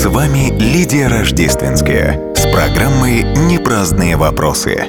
С вами Лидия Рождественская с программой «Непраздные вопросы».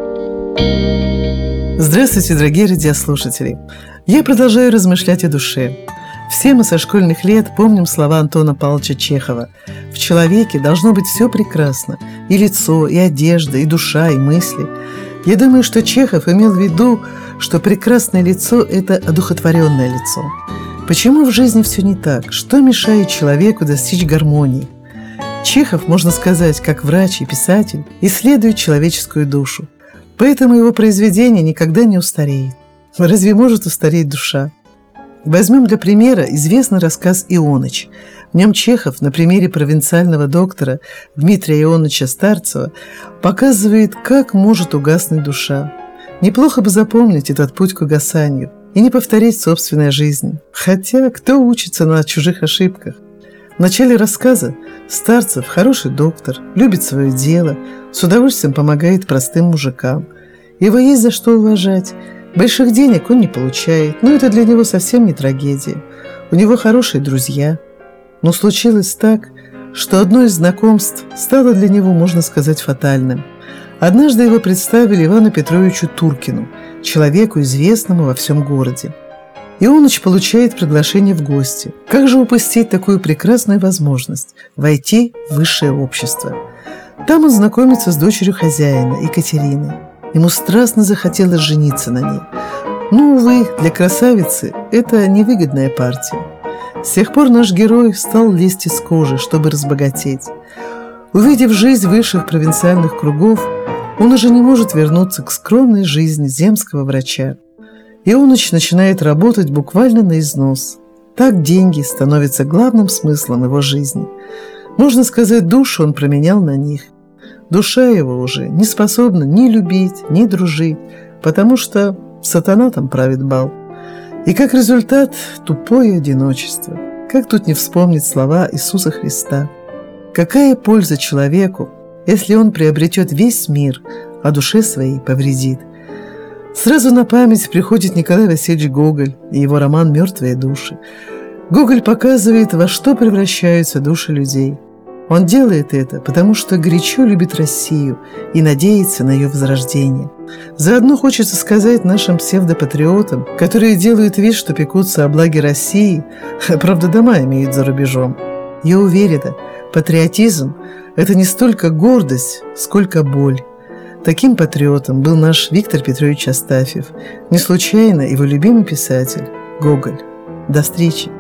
Здравствуйте, дорогие радиослушатели! Я продолжаю размышлять о душе. Все мы со школьных лет помним слова Антона Павловича Чехова. В человеке должно быть все прекрасно. И лицо, и одежда, и душа, и мысли. Я думаю, что Чехов имел в виду, что прекрасное лицо – это одухотворенное лицо. Почему в жизни все не так? Что мешает человеку достичь гармонии? Чехов, можно сказать, как врач и писатель, исследует человеческую душу. Поэтому его произведение никогда не устареет. Разве может устареть душа? Возьмем для примера известный рассказ «Ионыч». В нем Чехов на примере провинциального доктора Дмитрия Ионыча Старцева показывает, как может угаснуть душа. Неплохо бы запомнить этот путь к угасанию и не повторить в собственной жизни. Хотя кто учится на чужих ошибках? В начале рассказа Старцев хороший доктор, любит свое дело, с удовольствием помогает простым мужикам. Его есть за что уважать. Больших денег он не получает, но это для него совсем не трагедия. У него хорошие друзья. Но случилось так, что одно из знакомств стало для него, можно сказать, фатальным. Однажды его представили Ивану Петровичу Туркину, человеку, известному во всем городе. Ионыч получает приглашение в гости. Как же упустить такую прекрасную возможность – войти в высшее общество? Там он знакомится с дочерью хозяина, Екатериной. Ему страстно захотелось жениться на ней. Но, увы, для красавицы это невыгодная партия. С тех пор наш герой стал лезть из кожи, чтобы разбогатеть. Увидев жизнь высших провинциальных кругов, он уже не может вернуться к скромной жизни земского врача. Ионыч начинает работать буквально на износ. Так деньги становятся главным смыслом его жизни. Можно сказать, душу он променял на них. Душа его уже не способна ни любить, ни дружить, потому что сатана там правит бал. И как результат – тупое одиночество. Как тут не вспомнить слова Иисуса Христа? Какая польза человеку, если он приобретет весь мир, а душе своей повредит? Сразу на память приходит Николай Васильевич Гоголь и его роман «Мертвые души». Гоголь показывает, во что превращаются души людей. Он делает это, потому что горячо любит Россию и надеется на ее возрождение. Заодно хочется сказать нашим псевдопатриотам, которые делают вид, что пекутся о благе России, правда, дома имеют за рубежом. Я уверена, патриотизм – это не столько гордость, сколько боль. Таким патриотом был наш Виктор Петрович Астафьев. Не случайно его любимый писатель – Гоголь. До встречи!